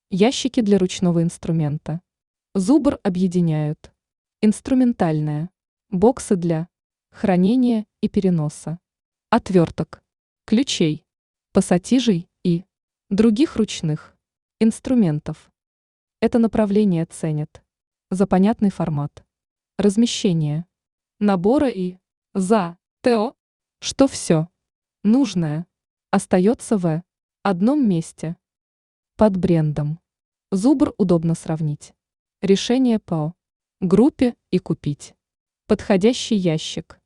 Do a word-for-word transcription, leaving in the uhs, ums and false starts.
Ящики для ручного инструмента. Зубр объединяют. Инструментальная. Боксы для хранения и переноса. Отверток. Ключей. Пассатижей и других ручных инструментов. Это направление ценят за понятный формат. Размещение. Набора и за ТО, что все нужное остается в одном месте. Под брендом. Зубр удобно сравнить. Решение по группе и купить подходящий ящик.